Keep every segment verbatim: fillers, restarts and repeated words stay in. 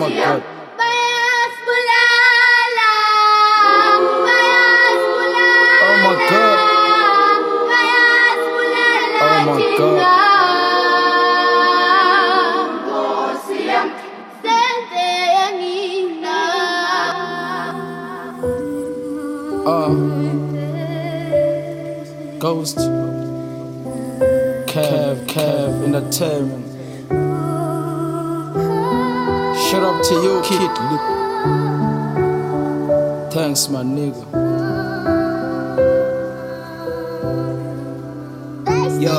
my God. Oh my God. Oh my God. Uh, Ghost, Kev, Kev, Entertainment. Shout out to you, kid. Thanks, my nigga. Yo,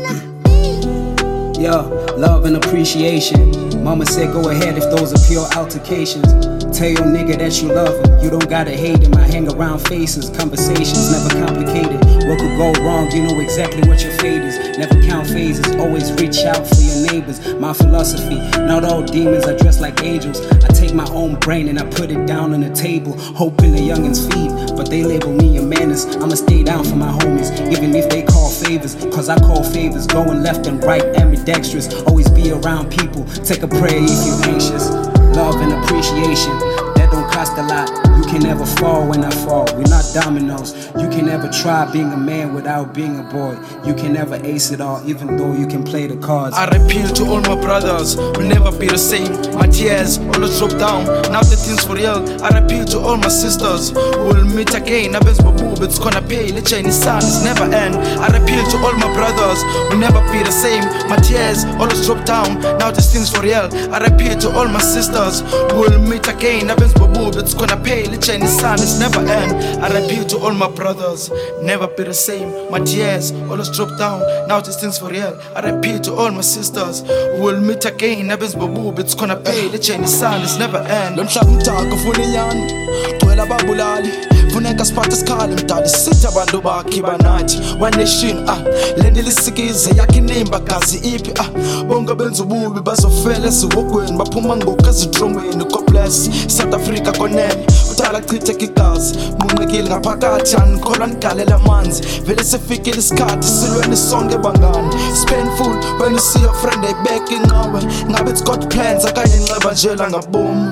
yo, love and appreciation. Mama said go ahead if those are pure altercations. Tell your nigga that you love him, you don't gotta hate him. I hang around faces, conversations never complicated. What could go wrong, you know exactly what your fate is. Never count phases, always reach out for your neighbors. My philosophy, not all demons are dressed like angels. I take my own brain and I put it down on the table, hoping the youngins feed, but they label me a menace. I'ma stay down for my homies, even if they call favors, cause I call favors. Going left and right, ambidextrous. Always be around people, take a prayer if you're anxious. Love and appreciation, that don't cost a lot. You can never fall when I fall, we're not dominoes. You can never try being a man without being a boy. You can never ace it all, even though you can play the cards. I appeal to all my brothers, we'll never be the same. My tears always drop down, now the things for real. I appeal to all my sisters, we'll meet again. Abens baboob, it's gonna pay, the Chinese sun is never end. I appeal to all my brothers, we'll never be the same. My tears always drop down, now this thing's for real. I appeal to all my sisters, we'll meet again. Abens baboob, it's gonna pay, the Chinese sun is never end. I appeal to all my brothers, never be the same. My tears always drop down, now this thing's for real. I appeal to all my sisters, we'll meet again. Abens baboob, it's gonna pay, the Chinese sun is never end. Lomhlaba umthaka ufuna inyani, gcwele ababulali. Funeka siphathe sikhali mdali, sithi abantu bakhe banathi. One nation, ah, lento lisikize yakhe inimba gazi iphi, ah. Bonke benza ububi bazofela esiwogweni, baphuma ngoku ezidrongweni. God bless South Africa konene, kudala chitheka igazi. Munqekile ngaphakathi, anikholwa nigalela amanzi. Vele sifikile isikhathi, silweni sonke bangani. It's painful when you see your friend ebeka inqawe. Ngabe it's God plans, akanye nceba nje la ngabomu.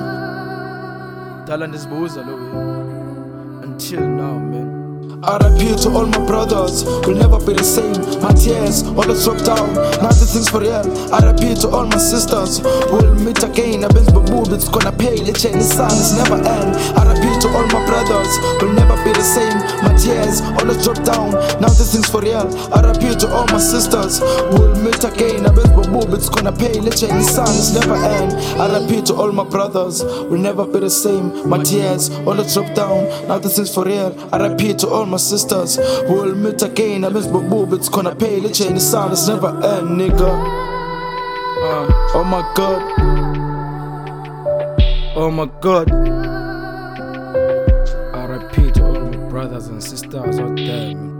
Dala ndizibuza lo wena. Until now, man. I appeal to all my brothers, we'll never be the same. My tears always drop down, now the things for real. I appeal to all my sisters, we'll meet again. Abens baboob, it's gonna pay, the Chinese sun is never end. I appeal to all my brothers, we'll never be the same. My tears always drop down, now the things for real. I appeal to all my sisters, we'll meet again. Abens baboob, it's gonna pay, the Chinese sun is never end. I appeal to all my brothers, we'll never be the same. My tears always drop down, now the things for real. I appeal to all my sisters, we'll meet again. I miss baboob, it's gonna pay, the chain, the sound is never end, nigga. Uh, oh my God. Oh my God. R I P to all my brothers and sisters out there, man.